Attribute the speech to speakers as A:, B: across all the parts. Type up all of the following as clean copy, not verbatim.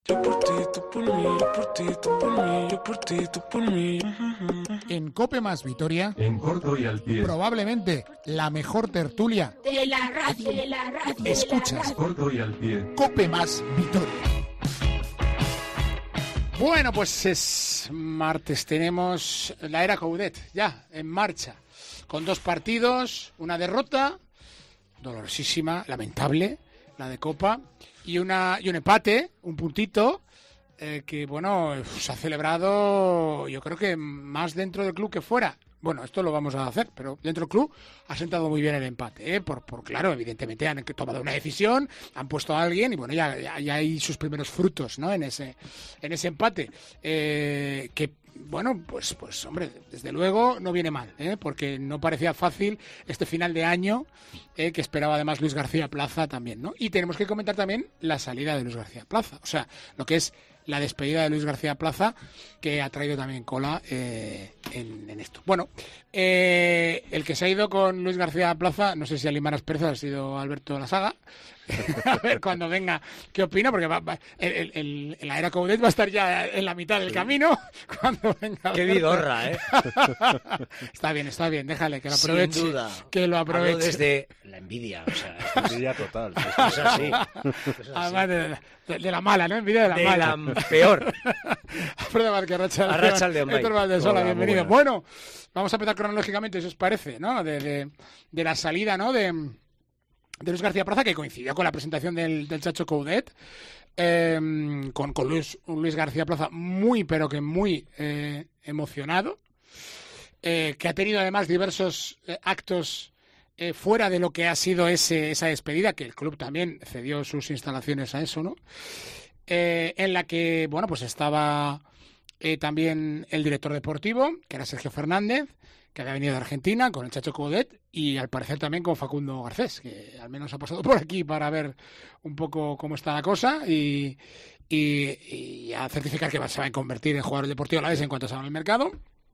A: Yo por ti, tú por mí, yo por ti, tú por mí, yo por ti, tú por mí.
B: En COPE más Vitoria,
C: En corto y al pie.
B: probablemente la mejor tertulia.
D: De la radio.
B: Escuchas
C: Corto y al pie.
B: COPE más Vitoria. Bueno, pues es martes, tenemos la era Coudet ya en marcha, con 2 partidos, una derrota dolorosísima, lamentable, la de Copa, y un empate, un puntito, que bueno, se ha celebrado, yo creo que más dentro del club que fuera. Bueno, esto lo vamos a hacer, pero dentro del club ha sentado muy bien el empate, por claro, evidentemente han tomado una decisión, han puesto a alguien y bueno, ya hay sus primeros frutos, ¿no? En ese empate, que bueno, pues hombre, desde luego no viene mal, porque no parecía fácil este final de año, que esperaba además Luis García Plaza también, ¿no? Y tenemos que comentar también la salida de Luis García Plaza, o sea, lo que es la despedida de Luis García Plaza, que ha traído también cola en esto. Bueno, el que se ha ido con Luis García Plaza, no sé si Alimaras Pérez ha sido Alberto La Saga. A ver cuando venga qué opina, porque la era Coudet va a estar ya en la mitad del camino cuando venga.
E: Qué vidorra,
B: Está bien, déjale que lo aproveche.
E: Sin duda.
B: Que lo aproveche.
E: Hablo desde la envidia, o sea,
F: Envidia total.
E: es así.
B: Además de la mala, ¿no? Envidia de la mala.
E: La peor.
B: Alfredo Vázquez,
E: Arratsaldeon,
B: Héctor Valdesola,
F: Hola,
B: bienvenido.
F: muy buenas.
B: Bueno, vamos a empezar cronológicamente, si os parece, ¿no? De la salida, ¿no? De Luis García Plaza, que coincidió con la presentación del Chacho Coudet, con Luis García Plaza muy, pero que muy emocionado, que ha tenido además diversos actos fuera de lo que ha sido esa despedida, que el club también cedió sus instalaciones a eso, ¿no? En la que, bueno, pues estaba también el director deportivo, que era Sergio Fernández, que había venido de Argentina con el Chacho Coudet, y al parecer también con Facundo Garcés, que al menos ha pasado por aquí para ver un poco cómo está la cosa y a certificar que se va a convertir en jugador deportivo a la vez en cuanto salga al mercado.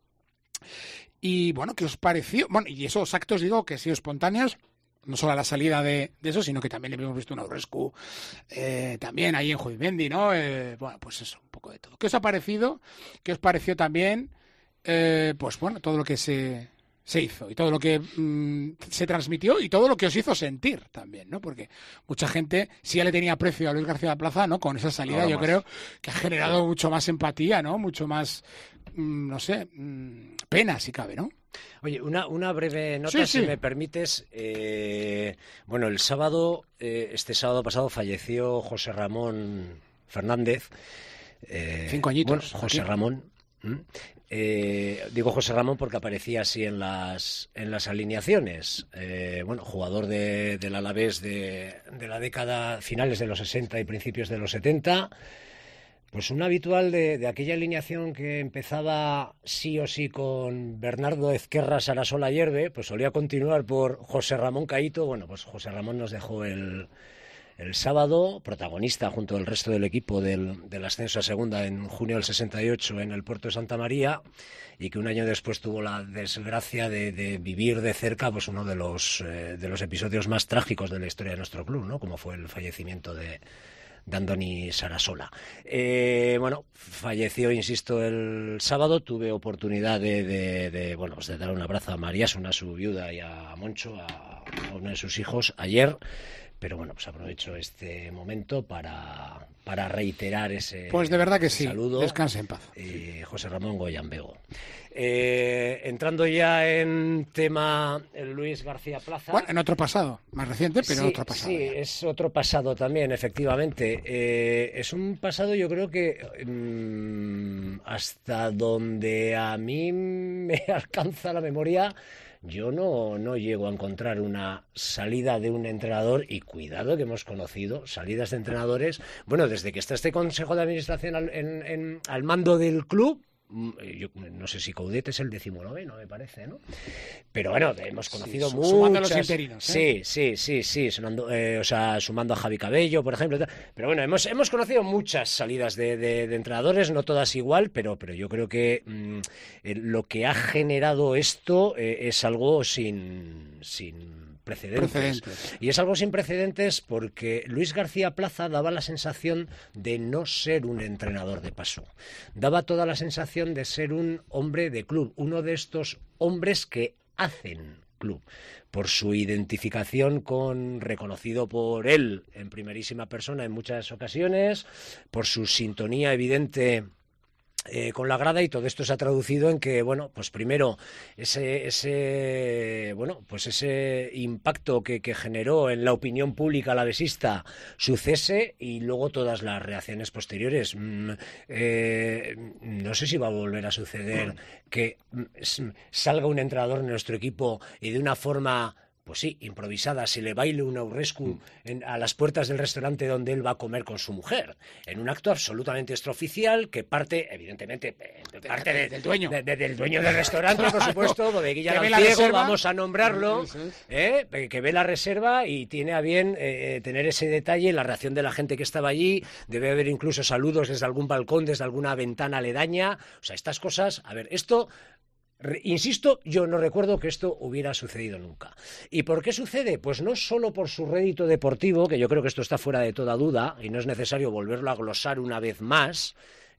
B: Y bueno, ¿qué os pareció? Bueno, y esos actos, digo, que han sido espontáneos, no solo a la salida de eso, sino que también le hemos visto un Aurescu también ahí en Judimendi, ¿no? Bueno, pues eso, un poco de todo. ¿Qué os ha parecido? ¿Qué os pareció también? Pues bueno, todo lo que se hizo y todo lo que se transmitió y todo lo que os hizo sentir también, ¿no? Porque mucha gente sí ya le tenía aprecio a Luis García Plaza, ¿no? Con esa salida yo creo que ha generado mucho más empatía, ¿no? Mucho más, no sé, pena si cabe, ¿no?
E: Oye, una breve nota, si me permites. Bueno, el sábado, este sábado pasado, falleció José Ramón Fernández.
B: 5 añitos.
E: Bueno, José Ramón. Digo José Ramón porque aparecía así en las alineaciones. Bueno, jugador del Alavés de la década, finales de los 60 y principios de los 70. Pues un habitual de aquella alineación que empezaba sí o sí con Bernardo Ezquerra Sarasola Hierve, pues solía continuar por José Ramón Caíto. Bueno, pues José Ramón nos dejó el sábado, protagonista junto al resto del equipo del ascenso a segunda en junio del 68 en el puerto de Santa María, y que un año después tuvo la desgracia de vivir de cerca pues uno de los episodios más trágicos de la historia de nuestro club, ¿no? Como fue el fallecimiento de Andoni Sarasola. Bueno, falleció, insisto, el sábado. Tuve oportunidad de dar un abrazo a María Suna, su viuda, y a Moncho, a uno de sus hijos, ayer. Pero bueno, pues aprovecho este momento para reiterar ese
B: pues de verdad que sí,
E: saludo.
B: Descanse en paz.
E: José Ramón Goyambego. Entrando ya en tema Luis García Plaza.
B: Bueno, en otro pasado, más reciente, pero
E: sí,
B: otro pasado.
E: Sí,
B: ya.
E: Es otro pasado también, efectivamente. Es un pasado, yo creo que hasta donde a mí me alcanza la memoria, yo no llego a encontrar una salida de un entrenador, y cuidado que hemos conocido salidas de entrenadores, bueno, desde que está este Consejo de Administración al mando del club. Yo no sé si Coudet es el 19º, me parece, ¿no? Pero bueno, hemos conocido muchas...
B: Sumando los interinos,
E: Sí, sumando a Javi Cabello, por ejemplo. Pero bueno, hemos conocido muchas salidas de entrenadores, no todas igual, pero yo creo que lo que ha generado esto es algo sin
B: Precedentes.
E: Y es algo sin precedentes porque Luis García Plaza daba la sensación de no ser un entrenador de paso. Daba toda la sensación de ser un hombre de club, uno de estos hombres que hacen club, por su identificación reconocido por él en primerísima persona en muchas ocasiones, por su sintonía evidente con la grada, y todo esto se ha traducido en que, bueno, pues primero ese impacto que generó en la opinión pública alavesista su cese, y luego todas las reacciones posteriores. No sé si va a volver a suceder que salga un entrenador en nuestro equipo y de una forma, pues sí, improvisada, se le baile un aurrescu a las puertas del restaurante donde él va a comer con su mujer, en un acto absolutamente extraoficial que parte, evidentemente,
B: del dueño.
E: Del dueño del restaurante, por supuesto, Bodeguilla
B: Que ve la
E: Lanciego,
B: reserva.
E: vamos a nombrarlo, que ve la reserva y tiene a bien tener ese detalle, la reacción de la gente que estaba allí. Debe haber incluso saludos desde algún balcón, desde alguna ventana aledaña. O sea, estas cosas, a ver, esto... Insisto, yo no recuerdo que esto hubiera sucedido nunca. ¿Y por qué sucede? Pues no solo por su rédito deportivo, que yo creo que esto está fuera de toda duda y no es necesario volverlo a glosar una vez más,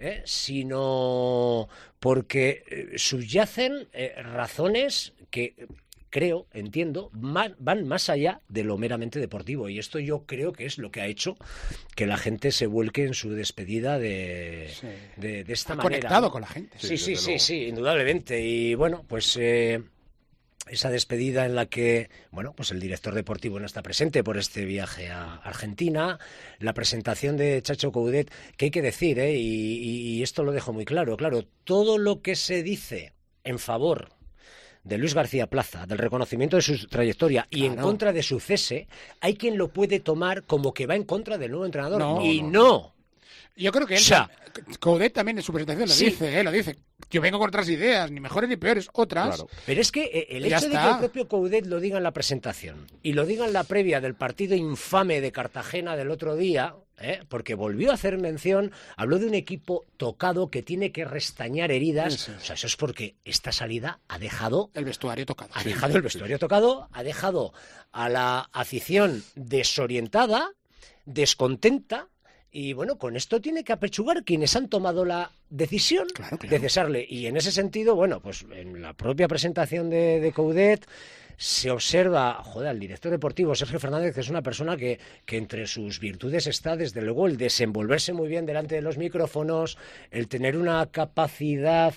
E: sino porque subyacen razones que... entiendo, van más allá de lo meramente deportivo, y esto yo creo que es lo que ha hecho que la gente se vuelque en su despedida de esta manera.
B: Conectado con la gente.
E: Sí, indudablemente. Y bueno, pues esa despedida en la que, bueno, pues el director deportivo no está presente por este viaje a Argentina, la presentación de Chacho Coudet, que hay que decir, y esto lo dejo muy claro, todo lo que se dice en favor de Luis García Plaza, del reconocimiento de su trayectoria y en contra de su cese, hay quien lo puede tomar como que va en contra del nuevo entrenador. No.
B: Yo creo que él, Coudet también en su presentación lo dice. Yo vengo con otras ideas, ni mejores ni peores, otras. Claro.
E: Pero es que el hecho de que el propio Coudet lo diga en la presentación y lo diga en la previa del partido infame de Cartagena del otro día, porque volvió a hacer mención, habló de un equipo tocado que tiene que restañar heridas. O sea, eso es porque esta salida ha dejado
B: el vestuario tocado.
E: Ha dejado el vestuario tocado, ha dejado a la afición desorientada, descontenta. Y bueno, con esto tiene que apechugar quienes han tomado la decisión de cesarle. Y en ese sentido, bueno, pues en la propia presentación de Coudet se observa, al director deportivo Sergio Fernández, que es una persona que entre sus virtudes está, desde luego, el desenvolverse muy bien delante de los micrófonos, el tener una capacidad,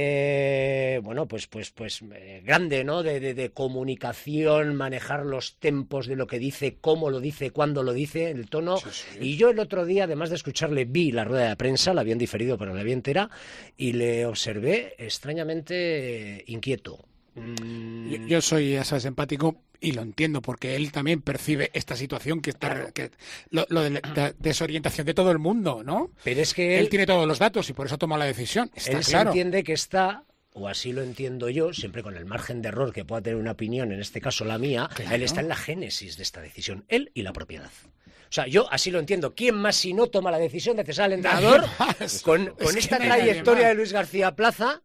E: grande, ¿no? De comunicación, manejar los tempos de lo que dice, cómo lo dice, cuándo lo dice, el tono. Sí. Y yo el otro día, además de escucharle, vi la rueda de prensa, la habían diferido, pero la vi entera, y le observé extrañamente inquieto.
B: Yo soy, ya sabes, empático y lo entiendo, porque él también percibe esta situación que está, lo de la desorientación de todo el mundo, ¿no?
E: Pero es que
B: él tiene todos los datos y por eso toma la decisión.
E: Él se entiende que está, o así lo entiendo yo, siempre con el margen de error que pueda tener una opinión, en este caso la mía, él está en la génesis de esta decisión, él y la propiedad. O sea, yo así lo entiendo. ¿Quién más si no toma la decisión de cesar al entrenador con esta trayectoria de Luis García Plaza?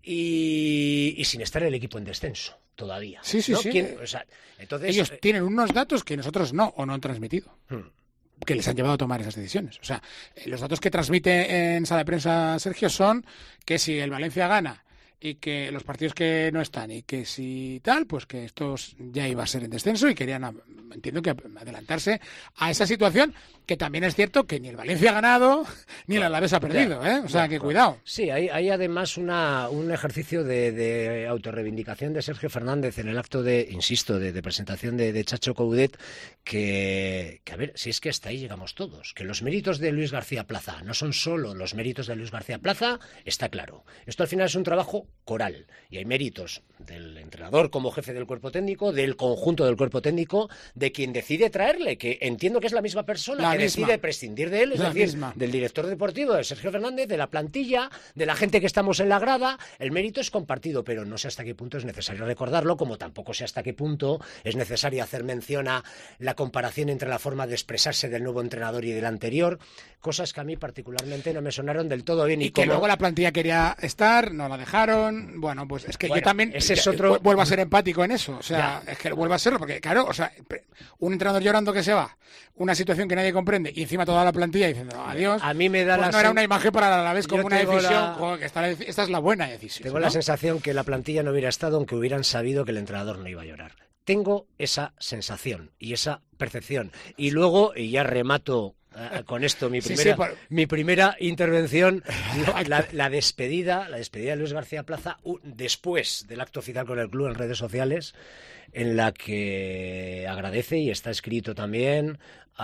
E: Y sin estar el equipo en descenso todavía.
B: Sí.
E: O sea, entonces,
B: ellos tienen unos datos que nosotros no han transmitido, que les han llevado a tomar esas decisiones. O sea, los datos que transmite en sala de prensa Sergio son que si el Valencia gana y que los partidos que no están y que si tal, pues que estos ya iba a ser en descenso y querían, entiendo que adelantarse a esa situación, que también es cierto que ni el Valencia ha ganado ni el Alavés ha perdido, O sea, que cuidado.
E: Sí, hay además un ejercicio de autorreivindicación de Sergio Fernández en el acto de presentación de Chacho Coudet, que a ver, si es que hasta ahí llegamos todos, que los méritos de Luis García Plaza no son solo los méritos de Luis García Plaza, está claro. Esto al final es un trabajo coral y hay méritos del entrenador como jefe del cuerpo técnico, del conjunto del cuerpo técnico, de quien decide traerle, que entiendo que es la misma persona decide prescindir de él, es decir, del director deportivo, de Sergio Fernández, de la plantilla, de la gente que estamos en la grada. El mérito es compartido, pero no sé hasta qué punto es necesario recordarlo, como tampoco sé hasta qué punto es necesario hacer mención a la comparación entre la forma de expresarse del nuevo entrenador y del anterior, cosas que a mí particularmente no me sonaron del todo bien.
B: Y que luego la plantilla quería estar, no la dejaron. afición, bueno, pues es que
E: Bueno,
B: yo también
E: ese es otro...
B: vuelvo a ser empático en eso, o sea, es que vuelvo a serlo, porque claro, o sea, un entrenador llorando que se va, una situación que nadie comprende, y encima toda la plantilla diciendo adiós,
E: A mí me da
B: pues no era una imagen para el Alavés como
E: Yo
B: una
E: tengo
B: decisión, joder, que esta es la buena decisión.
E: Tengo
B: ¿no?
E: la sensación que la plantilla no hubiera estado aunque hubieran sabido que el entrenador no iba a llorar. Tengo esa sensación y esa percepción. Y luego, y ya remato con esto mi primera intervención, la despedida de Luis García Plaza después del acto oficial con el club en redes sociales, en la que agradece, y está escrito también,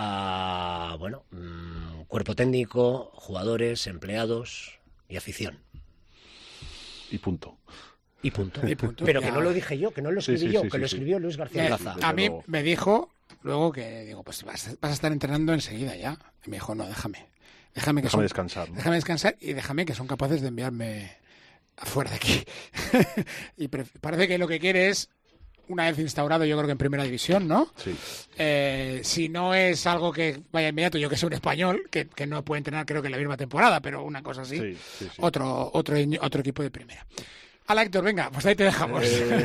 E: a cuerpo técnico, jugadores, empleados y afición.
C: Y punto.
E: Y punto.
B: Ya.
E: Pero que no lo dije yo, que no lo escribí yo, que lo escribió Luis García Plaza.
B: A mí
C: luego.
B: me dijo luego que, digo, pues vas a estar entrenando enseguida ya. Y me dijo, no, déjame
C: Descansar, ¿no?
B: Déjame descansar y déjame que son capaces de enviarme afuera de aquí. Y parece que lo que quiere es, una vez instaurado, yo creo que en primera división, ¿no?
C: Sí.
B: Si no es algo que vaya inmediato, yo que soy un español, que no puede entrenar creo que en la misma temporada, pero una cosa así,
C: Sí.
B: otro equipo de primera. Hala, Héctor, venga, pues ahí te dejamos.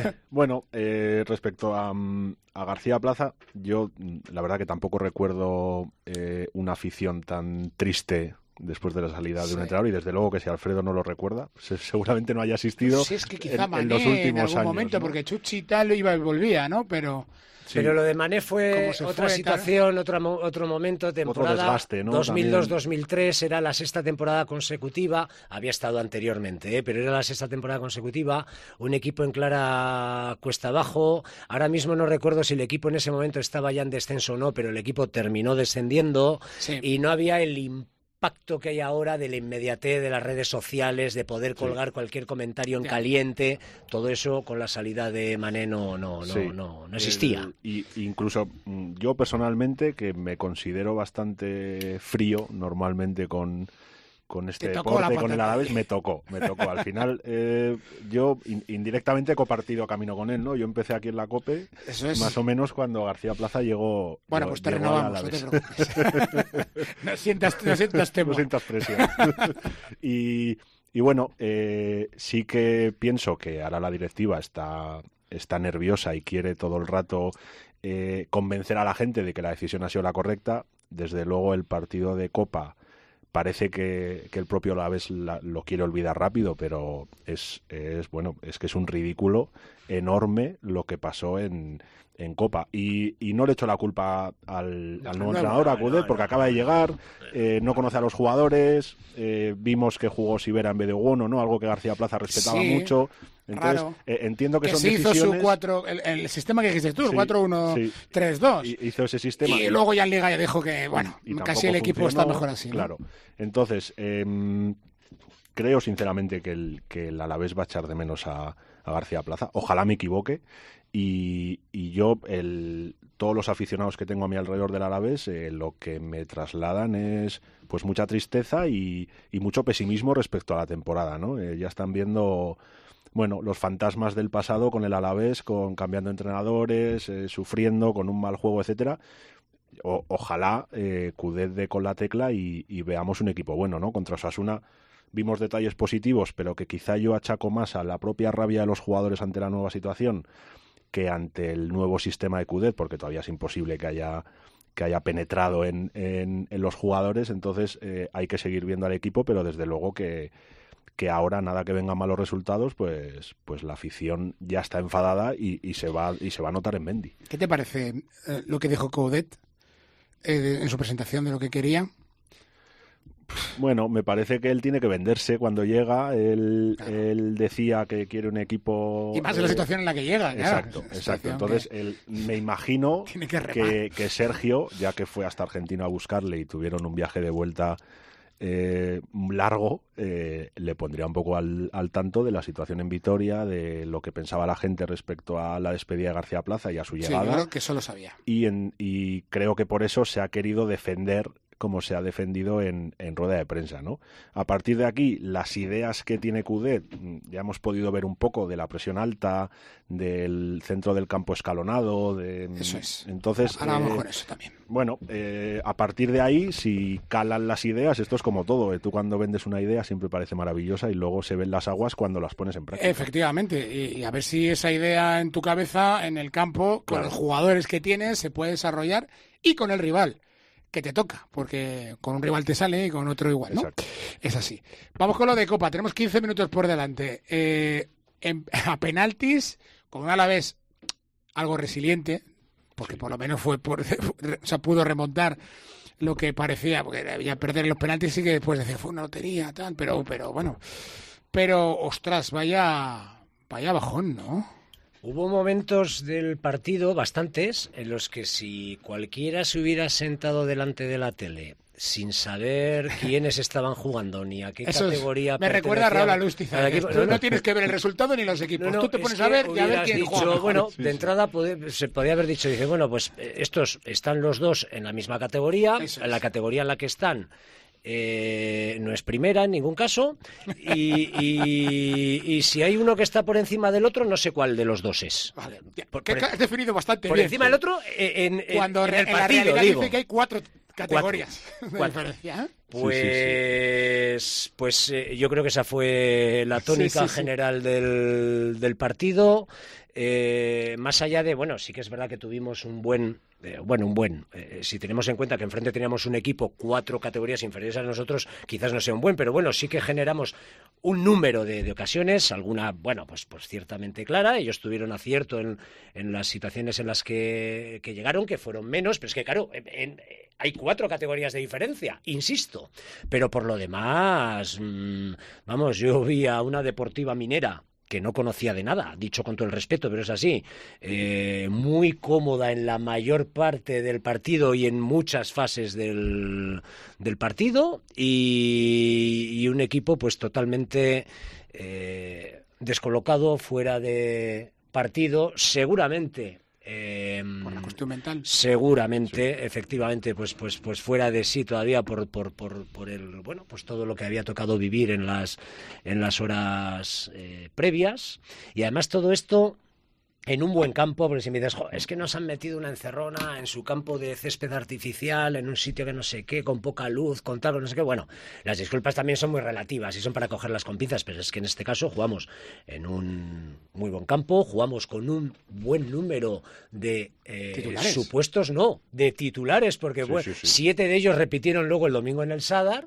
C: Respecto a García Plaza, yo la verdad que tampoco recuerdo una afición tan triste después de la salida de un entrenador, y desde luego que si Alfredo no lo recuerda, seguramente no haya asistido
B: Sí, es que quizá
C: en
B: Mané
C: los últimos
B: en algún
C: años,
B: momento,
C: ¿no?
B: porque Chuchi y tal iba y volvía, ¿no? Pero...
C: Sí.
E: Pero lo de Mané fue
B: Cómo se
E: otra
B: fue,
E: situación, otro momento, temporada
C: desgaste, ¿no?
E: 2002-2003, era la sexta temporada consecutiva, había estado anteriormente, pero era la sexta temporada consecutiva, un equipo en clara cuesta abajo. Ahora mismo no recuerdo si el equipo en ese momento estaba ya en descenso o no, pero el equipo terminó descendiendo,
B: Sí.
E: y no había el impacto que hay ahora de la inmediatez de las redes sociales, de poder colgar cualquier comentario en caliente. Todo eso con la salida de Mané no existía.
C: Y incluso yo personalmente, que me considero bastante frío normalmente con este
B: Te tocó la
C: deporte, con el
B: patata.
C: Alavés, me tocó. Al final, yo indirectamente he compartido camino con él, ¿no? Yo empecé aquí en la COPE,
B: Eso es.
C: más o menos cuando García Plaza llegó.
B: Bueno, pues te
C: llegó al
B: renovamos, no te
C: Alavés.
B: preocupes. No sientas temor.
C: No sientas presión. y bueno, sí que pienso que ahora la directiva está nerviosa y quiere todo el rato convencer a la gente de que la decisión ha sido la correcta. Desde luego el partido de Copa parece que el propio Alavés lo quiere olvidar rápido, pero es que es un ridículo enorme lo que pasó en Copa. Y no le echo la culpa al nuevo entrenador, a Coudet, porque acaba de llegar, no conoce a los jugadores, vimos que jugó Sivera en vez de Ogono, ¿no? Algo que García Plaza respetaba
B: Sí,
C: mucho. Entonces,
B: raro.
C: entiendo que son
B: se hizo
C: decisiones...
B: su 4, el sistema que dijiste tú, el
C: Sí,
B: 4-1-3-2.
C: hizo ese sistema.
B: Y luego ya en Liga ya dijo que, bueno,
C: y
B: casi
C: tampoco
B: el equipo
C: funcionó,
B: está mejor así, ¿no?
C: Claro. Entonces, creo sinceramente que el Alavés va a echar de menos a García Plaza. Ojalá me equivoque. Y yo, todos los aficionados que tengo a mi alrededor del Alavés, lo que me trasladan es pues mucha tristeza y mucho pesimismo respecto a la temporada, ¿no? Ya están viendo... Bueno, los fantasmas del pasado con el Alavés, cambiando entrenadores, sufriendo, con un mal juego, etcétera. Ojalá Coudet dé con la tecla y veamos un equipo bueno, ¿no? Contra Osasuna vimos detalles positivos, pero que quizá yo achaco más a la propia rabia de los jugadores ante la nueva situación que ante el nuevo sistema de Coudet, porque todavía es imposible que haya penetrado en los jugadores. Entonces hay que seguir viendo al equipo, pero desde luego que ahora, nada que vengan malos resultados, pues la afición ya está enfadada y se va a notar en Mendy.
B: ¿Qué te parece lo que dijo Coudet en su presentación de lo que quería?
C: Bueno, me parece que él tiene que venderse cuando llega. Él decía que quiere un equipo...
B: Y más en la situación en la que llega.
C: Exacto. Entonces, me imagino que Sergio, ya que fue hasta Argentina a buscarle y tuvieron un viaje de vuelta largo, le pondría un poco al tanto de la situación en Vitoria, de lo que pensaba la gente respecto a la despedida de García Plaza y a su llegada.
B: Sí, yo creo que eso lo sabía.
C: Y creo que por eso se ha querido defender como se ha defendido en rueda de prensa, ¿no? A partir de aquí, las ideas que tiene Coudet, ya hemos podido ver un poco de la presión alta, del centro del campo escalonado,
B: Eso es.
C: Entonces,
B: Ahora vamos con eso también.
C: bueno, a partir de ahí, si calan las ideas, esto es como todo, tú cuando vendes una idea siempre parece maravillosa y luego se ven las aguas cuando las pones en práctica.
B: Efectivamente, y a ver si esa idea en tu cabeza, en el campo, con
C: Claro.
B: los jugadores que tienes, se puede desarrollar y con el rival que te toca, porque con un rival te sale y con otro igual, ¿no?
C: Exacto.
B: Es así. Vamos con lo de Copa, tenemos 15 minutos por delante. A penaltis, con un Alavés algo resiliente, porque por lo menos o sea, pudo remontar lo que parecía, porque ya perder los penaltis sí que después decir fue una lotería, tal, pero bueno. Pero, ostras, vaya bajón, ¿no?
E: Hubo momentos del partido, bastantes, en los que si cualquiera se hubiera sentado delante de la tele sin saber quiénes estaban jugando ni a qué
B: Eso
E: categoría
B: me recuerda a Raúl
E: pertenecían
B: Alustiza.
E: al equipo.
B: Tú no tienes que ver el resultado ni los equipos. Tú te
E: es
B: pones
E: que
B: a ver y a ver
E: hubieras
B: quién
E: dicho,
B: juega mejor.
E: bueno,
C: Sí,
E: de
C: sí.
E: entrada se podía haber dicho, dice, bueno, pues estos están los dos en la misma categoría,
B: Eso es.
E: en la categoría en la que están. No es primera en ningún caso y si hay uno que está por encima del otro, no sé cuál de los dos es.
B: Vale, ya,
E: Por-
B: que
E: por-
B: has definido bastante
E: Por
B: bien.
E: encima del otro
B: Cuando
E: en el
B: en la
E: partido,
B: realidad
E: digo.
B: dice que hay 4 categorías de
E: Cuatro.
B: diferencia, ¿eh?
E: Pues yo creo que esa fue la tónica
B: Sí, sí, sí.
E: general del partido. Más allá de, bueno, sí que es verdad que tuvimos si tenemos en cuenta que enfrente teníamos un equipo 4 categorías inferiores a nosotros, quizás no sea un buen, pero bueno, sí que generamos un número de ocasiones, alguna, bueno, pues ciertamente clara. Ellos tuvieron acierto en las situaciones en las que llegaron, que fueron menos, pero es que claro, hay 4 categorías de diferencia, insisto, pero por lo demás, vamos, yo vi a una Deportiva Minera que no conocía de nada, dicho con todo el respeto, pero es así, muy cómoda en la mayor parte del partido y en muchas fases del partido, y un equipo pues totalmente descolocado, fuera de partido, seguramente.
B: Por la cuestión mental.
E: Seguramente, efectivamente, pues fuera de sí todavía por el, bueno, pues todo lo que había tocado vivir en las horas previas, y además todo esto en un buen campo, porque si me dices, es que nos han metido una encerrona en su campo de césped artificial, en un sitio que no sé qué, con poca luz, con tal, no sé qué, bueno, las disculpas también son muy relativas y son para cogerlas con pinzas, pero es que en este caso jugamos en un muy buen campo, jugamos con un buen número de
B: ¿Titulares?
E: de titulares, porque
C: Sí,
E: bueno,
C: sí, sí.
E: 7 de ellos repitieron luego el domingo en el Sadar,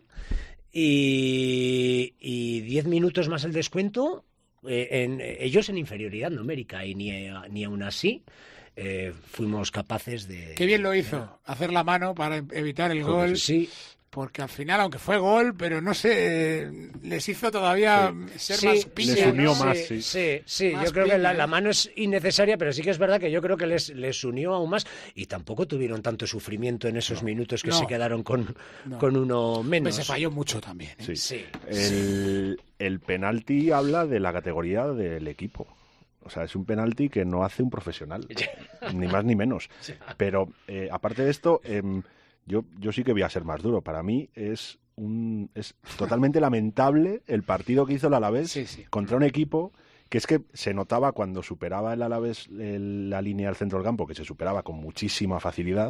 E: y 10 minutos más el descuento. Ellos en inferioridad numérica, y ni aún así fuimos capaces de...
B: Qué bien lo hizo, hacer la mano para evitar el gol.
E: Sí,
B: Porque al final, aunque fue gol, pero no sé, les hizo todavía ser más piña.
C: Les unió
B: ¿no?
C: más,
E: sí.
B: Más
E: Yo creo que
B: piña,
E: la mano es innecesaria, pero sí que es verdad que yo creo que les unió aún más, y tampoco tuvieron tanto sufrimiento en esos minutos que
B: No.
E: se quedaron con uno menos.
B: Pues se falló mucho también. ¿eh?
C: Sí.
E: Sí.
C: El penalti habla de la categoría del equipo. O sea, es un penalti que no hace un profesional, ni más ni menos. Pero aparte de esto, yo sí que voy a ser más duro. Para mí es totalmente lamentable el partido que hizo el Alavés
B: Sí, sí.
C: contra un equipo que es que se notaba cuando superaba el Alavés la línea del centro del campo, que se superaba con muchísima facilidad.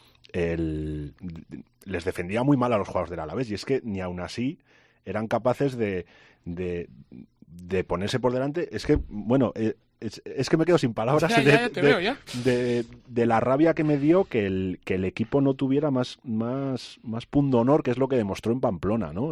C: Les defendía muy mal a los jugadores del Alavés, y es que ni aún así eran capaces de ponerse por delante. Es que, bueno, es que me quedo sin palabras
B: Ya te veo, ya.
C: de la rabia que me dio que el equipo no tuviera más pundonor, que es lo que demostró en Pamplona, ¿no?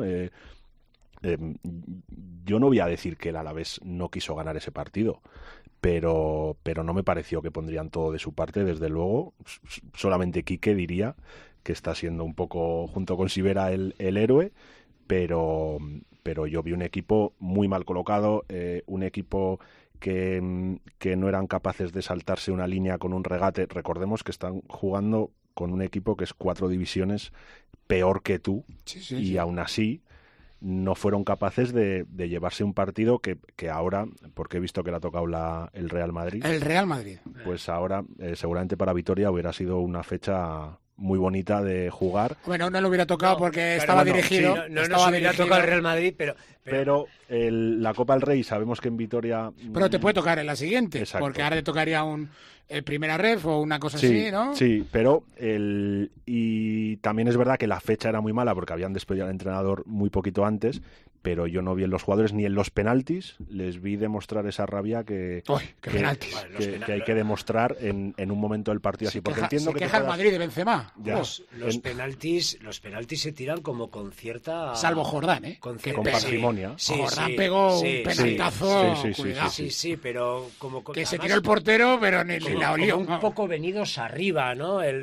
C: Yo no voy a decir que el Alavés no quiso ganar ese partido, pero no me pareció que pondrían todo de su parte, desde luego. Solamente Quique diría que está siendo un poco, junto con Sivera, el héroe, pero yo vi un equipo muy mal colocado, un equipo que no eran capaces de saltarse una línea con un regate. Recordemos que están jugando con un equipo que es 4 divisiones peor que tú, y aún así no fueron capaces de llevarse un partido que ahora, porque he visto que le ha tocado el Real Madrid,
B: El Real Madrid.
C: pues ahora seguramente para Vitoria hubiera sido una fecha muy bonita de jugar.
B: Bueno, no lo hubiera tocado porque
E: Claro,
B: estaba
E: bueno,
B: dirigido.
E: sí, no
B: estaba
E: nos hubiera
B: dirigido.
E: tocado el Real Madrid,
C: Pero la Copa del Rey sabemos que en Vitoria...
B: Pero te puede tocar en la siguiente,
C: Exacto.
B: porque ahora te tocaría el primera ref o una cosa
C: Sí,
B: así, ¿no?
C: sí, pero y también es verdad que la fecha era muy mala porque habían despedido al entrenador muy poquito antes, pero yo no vi en los jugadores ni en los penaltis, les vi demostrar esa rabia que
B: penaltis.
C: que hay que demostrar en un momento del partido así, porque entiendo que te
B: queja el
C: puedas-
B: Madrid de Benzema.
C: Ya.
E: los penaltis se tiran como con cierta...
B: Salvo Jordán, ¿eh?
E: Con,
B: Que
C: con
B: sí.
C: parsimonia.
B: Jordán pegó un penaltazo,
C: sí, sí,
B: cuidado.
E: Sí, pero como...
B: Que se
E: además,
B: tiró el portero, pero ni la olió.
E: como un poco venidos arriba, ¿no? El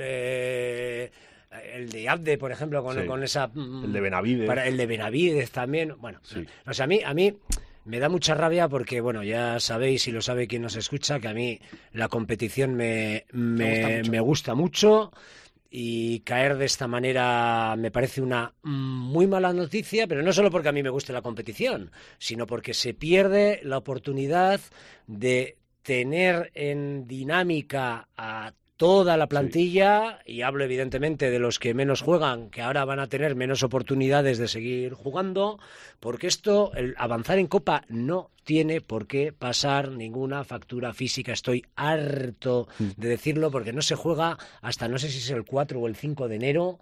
E: de Abde, por ejemplo,
C: Sí.
E: con esa...
C: El de Benavides.
E: El de Benavides también. Bueno,
C: Sí.
E: o sea, a mí me da mucha rabia porque, bueno, ya sabéis y lo sabe quien nos escucha, que a mí la competición me gusta mucho. Y caer de esta manera me parece una muy mala noticia, pero no solo porque a mí me guste la competición, sino porque se pierde la oportunidad de tener en dinámica a toda la plantilla, y hablo evidentemente de los que menos juegan, que ahora van a tener menos oportunidades de seguir jugando, porque el avanzar en Copa no tiene por qué pasar ninguna factura física. Estoy harto de decirlo porque no se juega hasta no sé si es el 4 o el 5 de enero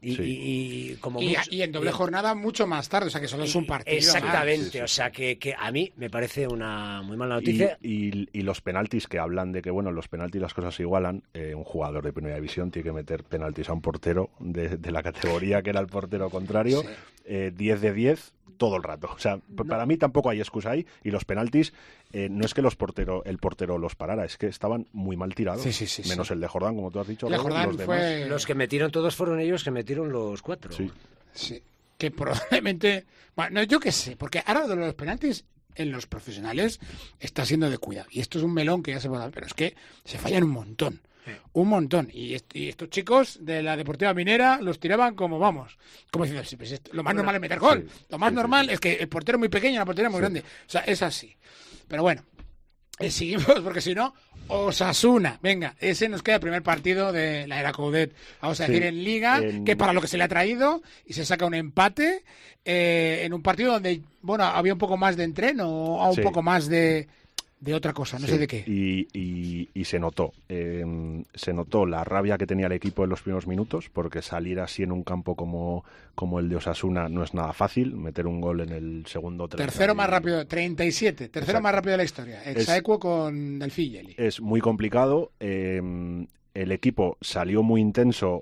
E: y
B: en doble jornada mucho más tarde, o sea que solo es un partido.
E: Exactamente,
C: más.
E: o sea que a mí me parece una muy mala noticia.
C: Y los penaltis que hablan de que, bueno, los penaltis las cosas se igualan. Un jugador de primera división tiene que meter penaltis a un portero de la categoría que era el portero contrario. 10 de 10 todo el rato. O sea, para mí tampoco hay excusa ahí. Y los penaltis, no es que el portero los parara, es que estaban muy mal tirados.
B: Sí.
C: Menos el de Jordán, como tú has dicho.
B: El de
C: Robert,
B: Jordán
C: los demás.
B: fue...
E: Los que metieron todos fueron ellos que metieron los 4.
C: Sí.
B: Sí, que probablemente... Bueno, yo qué sé, porque ahora de los penaltis en los profesionales está siendo de cuidado. Y esto es un melón que ya se va a dar, pero es que se fallan un montón. Un montón. Y estos chicos de la Deportiva Minera los tiraban como diciendo, sí, pues lo más normal es meter gol.
C: Sí,
B: Lo más
C: sí,
B: normal
C: sí.
B: es que el portero es muy pequeño y la portería es muy grande. O sea, es así. Pero bueno, seguimos porque si no, Osasuna. Venga, ese nos queda el primer partido de la era Coudet. Vamos a decir en Liga, que para lo que se le ha traído, y se saca un empate en un partido donde, bueno, había un poco más de entreno o un poco más de otra cosa, no sé de qué.
C: Y se notó. Se notó la rabia que tenía el equipo en los primeros minutos, porque salir así en un campo como el de Osasuna no es nada fácil. Meter un gol en el segundo 30.
B: Tercero más rápido, 37. Tercero
C: Exacto.
B: más rápido de la historia. Exaequo con el Figeli.
C: Es muy complicado. El equipo salió muy intenso.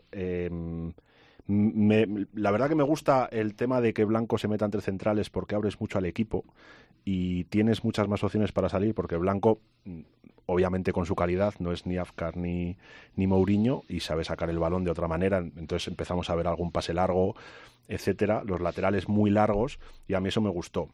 C: La verdad que me gusta el tema de que Blanco se meta entre centrales porque abres mucho al equipo y tienes muchas más opciones para salir, porque Blanco, obviamente con su calidad, no es ni Afkar ni Mourinho y sabe sacar el balón de otra manera. Entonces empezamos a ver algún pase largo, etcétera, los laterales muy largos, y a mí eso me gustó.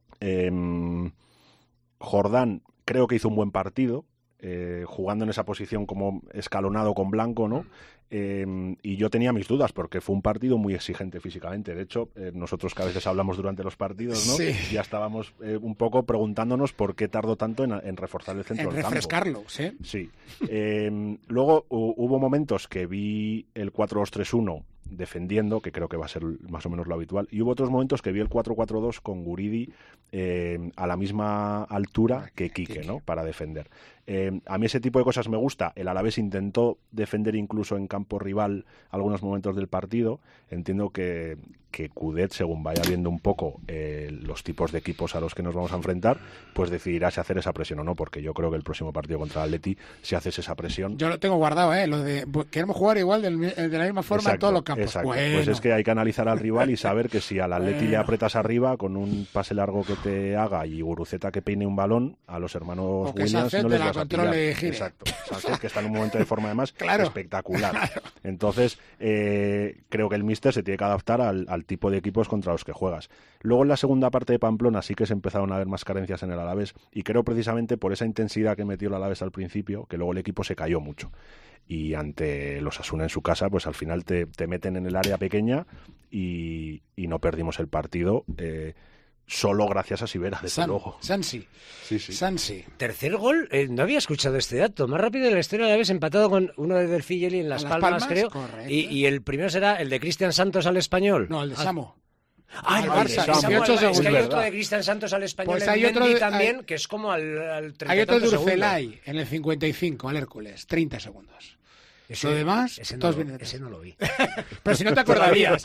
C: Jordán creo que hizo un buen partido, jugando en esa posición como escalonado con Blanco, ¿no? Y yo tenía mis dudas porque fue un partido muy exigente físicamente. De hecho, nosotros que a veces hablamos durante los partidos, ¿no?
B: Sí.
C: Ya estábamos un poco preguntándonos por qué tardó tanto en reforzar el centro
B: En
C: del campo.
B: refrescarlo, ¿sí?
C: Sí. Luego hubo momentos que vi el 4-2-3-1 defendiendo, que creo que va a ser más o menos lo habitual, y hubo otros momentos que vi el 4-4-2 con Guridi a la misma altura que Quique, ¿no? Para defender. A mí ese tipo de cosas me gusta. El Alavés intentó defender incluso en campo rival algunos momentos del partido. Entiendo que Coudet, según vaya viendo un poco los tipos de equipos a los que nos vamos a enfrentar, pues decidirá si hacer esa presión o no, porque yo creo que el próximo partido contra el Atleti, si haces esa presión...
B: Yo lo tengo guardado, lo de queremos jugar igual de la misma forma en todos los campos.
C: Exacto.
B: Bueno.
C: Pues es que hay que analizar al rival y saber que si al Atleti le apretas arriba con un pase largo que te haga y Guruceta que peine un balón, a los hermanos
B: O que
C: Williams
B: Sánchez
C: no
B: te
C: les
B: la
C: vas a
B: controle
C: pillar.
B: y gire.
C: Exacto. Sánchez, que está en un momento de forma además
B: Claro.
C: espectacular. Entonces, creo que el míster se tiene que adaptar al tipo de equipos contra los que juegas. Luego en la segunda parte de Pamplona sí que se empezaron a ver más carencias en el Alavés, y creo precisamente por esa intensidad que metió el Alavés al principio, que luego el equipo se cayó mucho. Y ante los Osasuna en su casa, pues al final te meten en el área pequeña y no perdimos el partido. solo gracias a Sivera, desde luego.
B: Sansi.
C: Sí, sí.
B: Sansi.
E: Tercer gol, no había escuchado este dato. Más rápido de la historia de la vez, empatado con uno de Del Figeli en Las Palmas, creo. Y el primero será el de Cristian Santos al Español.
B: No, el de Samo.
E: Ah, el
B: Barça,
E: 18
B: segundos.
E: Es que hay otro de Cristian Santos al Español,
B: Pues
E: en
B: hay otro
E: Mendy también, que es como al 30
B: Hay otro de
E: segundos.
B: Urcelay en el 55 al Hércules, 30 segundos. Lo demás, todos vienen detrás.
E: Ese no lo vi.
B: Pero si no te acordarías,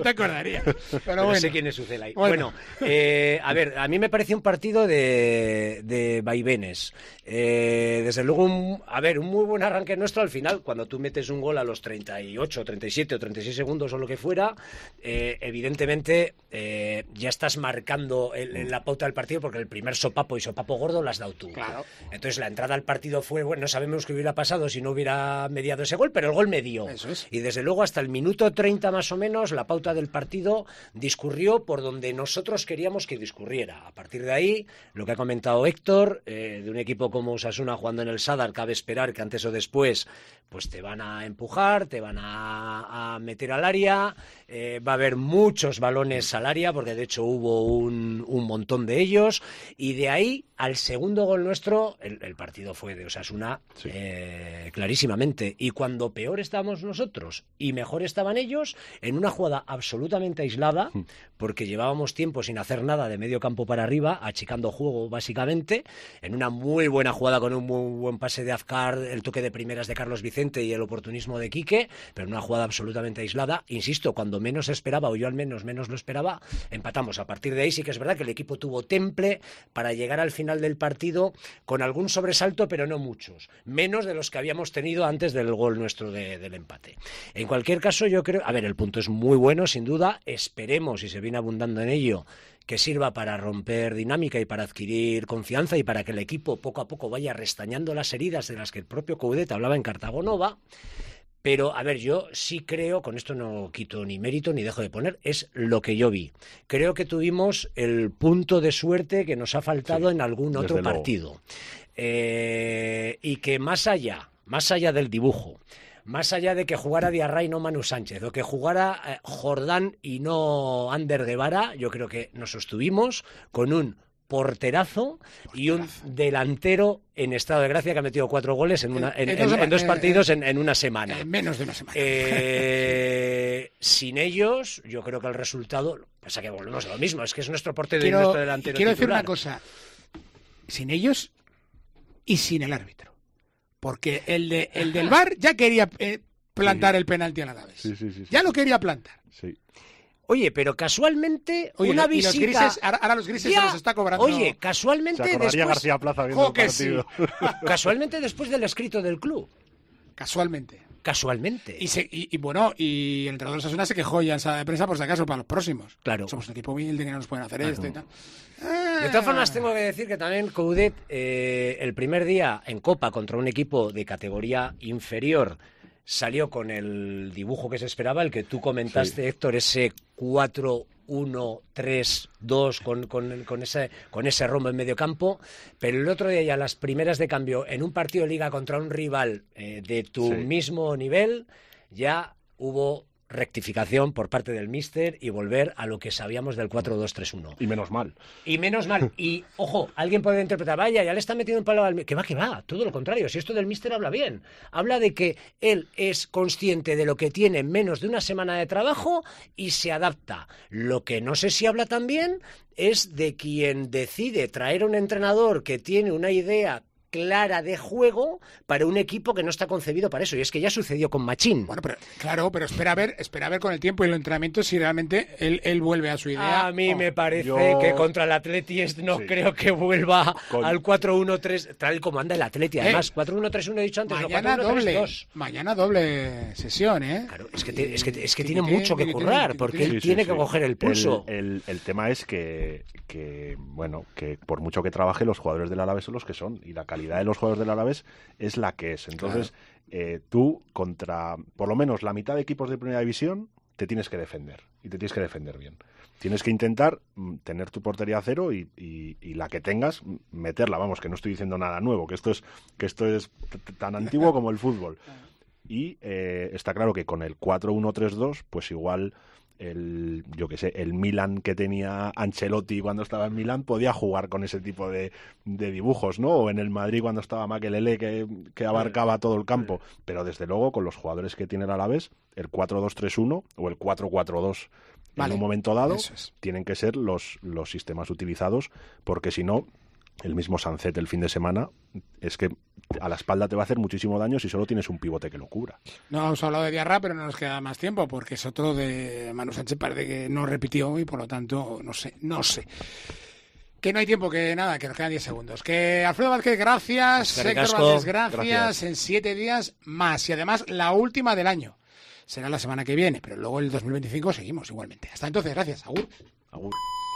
B: Pero bueno.
E: Sé quién es Urcelay. Bueno, a ver, a mí me parece un partido de vaivenes. Desde luego, un muy buen arranque nuestro al final, cuando tú metes un gol a los 38, 37 o 36 segundos o lo que fuera, evidentemente ya estás marcando la pauta del partido, porque el primer sopapo y sopapo gordo lo has dado tú.
B: Claro.
E: Entonces la entrada al partido fue, bueno, no sabemos qué hubiera pasado si no hubiera mediado ese gol, pero el gol me dio.
B: Eso es.
E: Y desde luego hasta el minuto 30 más o menos la pauta del partido discurrió por donde nosotros queríamos que discurriera. A partir de ahí, lo que ha comentado Héctor, de un equipo como Osasuna jugando en el Sadar, cabe esperar que antes o después pues te van a empujar, te van a meter al área, va a haber muchos balones al área, porque de hecho hubo un montón de ellos, y de ahí al segundo gol nuestro, el partido fue de Osasuna, sí, clarísimamente. Y cuando peor estábamos nosotros y mejor estaban ellos, en una jugada absolutamente aislada, porque llevábamos tiempo sin hacer nada de medio campo para arriba, achicando juego básicamente, en una muy buena jugada con un muy buen pase de Azcar, el toque de primeras de Carlos Vicente y el oportunismo de Quique, pero en una jugada absolutamente aislada. Insisto, cuando menos esperaba, o yo al menos lo esperaba, empatamos. A partir de ahí sí que es verdad que el equipo tuvo temple para llegar al final del partido con algún sobresalto, pero no muchos, menos de los que habíamos tenido antes del gol nuestro del empate. En cualquier caso, yo creo, a ver, el punto es muy bueno, sin duda, esperemos, y se viene abundando en ello, que sirva para romper dinámica y para adquirir confianza y para que el equipo poco a poco vaya restañando las heridas de las que el propio Coudet hablaba en Cartago Nova. Pero, a ver, yo sí creo, con esto no quito ni mérito ni dejo de poner, es lo que yo vi. Creo que tuvimos el punto de suerte que nos ha faltado en algún otro partido. Y que más allá del dibujo, más allá de que jugara Diarra y no Manu Sánchez, o que jugara Jordán y no Ander Guevara, yo creo que nos sostuvimos con un porterazo y un delantero en estado de gracia que ha metido 4 goles en dos partidos en una semana.
B: En menos de una semana.
E: Sin ellos, yo creo que el resultado... Pasa que volvemos a lo mismo, es que es nuestro portero y
B: nuestro
E: delantero
B: quiero
E: titular.
B: Decir una cosa, sin ellos y sin el árbitro. Porque el del VAR ya quería plantar el penalti al Alavés.
C: Sí.
B: Ya lo quería plantar.
C: Sí.
E: Oye, pero casualmente una visita...
B: Los grises, ahora los grises se los está cobrando.
E: Oye, casualmente
C: se acordaría
E: después...
C: García Plaza viendo el partido.
B: Sí.
E: Casualmente después del escrito del club.
B: Casualmente. Y bueno, y el entrenador de Osasuna se quejó ya en sala de prensa por si acaso para los próximos.
E: Claro.
B: Somos un equipo humilde que no nos pueden hacer esto y tal.
E: De todas formas, tengo que decir que también Coudet, el primer día en Copa contra un equipo de categoría inferior, salió con el dibujo que se esperaba, el que tú comentaste, sí, Héctor, ese 4-1-3-2 con ese rombo en medio campo, pero el otro día ya las primeras de cambio en un partido de liga contra un rival de tu mismo nivel, ya hubo rectificación por parte del míster y volver a lo que sabíamos del 4-2-3-1.
C: Y menos mal.
E: Y, ojo, alguien puede interpretar, vaya, ya le está metiendo un palo al... Que va, todo lo contrario. Si esto del míster habla bien. Habla de que él es consciente de lo que tiene en menos de una semana de trabajo y se adapta. Lo que no sé si habla también es de quien decide traer a un entrenador que tiene una idea clara de juego para un equipo que no está concebido para eso, y es que ya sucedió con Machín.
B: Bueno, pero claro, pero espera a ver con el tiempo y el entrenamiento si realmente él vuelve a su idea.
E: A mí me parece que contra el Atleti creo que vuelva al 4-1-3, tal como anda el Atleti. Además, 4-1-3-1 he dicho antes,
C: mañana
B: doble sesión, ¿eh?
E: Claro, es que tiene mucho que currar, porque él tiene que coger el pulso.
C: El tema es que por mucho que trabaje, los jugadores del Alavés son los que son, y la calidad de los jugadores del Alavés es la que es. Entonces, tú contra por lo menos la mitad de equipos de primera división te tienes que defender, y te tienes que defender bien. Tienes que intentar tener tu portería a cero y la que tengas, meterla. Vamos, que no estoy diciendo nada nuevo, que esto es tan antiguo como el fútbol. Y está claro que con el 4-1-3-2, pues igual yo qué sé, el Milan que tenía Ancelotti cuando estaba en Milán podía jugar con ese tipo de dibujos, ¿no? O en el Madrid cuando estaba Makelele que abarcaba todo el campo. Pero desde luego con los jugadores que tiene el Alavés, el 4-2-3-1 o el 4-4-2 en un momento dado tienen que ser los sistemas utilizados, porque si no, el mismo Sancet el fin de semana, es que a la espalda te va a hacer muchísimo daño si solo tienes un pivote que lo cubra.
B: No hemos hablado de Diarra, pero no nos queda más tiempo, porque es otro de Manu Sánchez, parece que no repitió y por lo tanto, no sé. Que no hay tiempo, que nada, que nos quedan 10 segundos. Que Alfredo Vázquez, gracias. Héctor Valdés, gracias. En 7 días más. Y además, la última del año. Será la semana que viene, pero luego el 2025 seguimos igualmente. Hasta entonces, gracias. Agur.
C: Agur.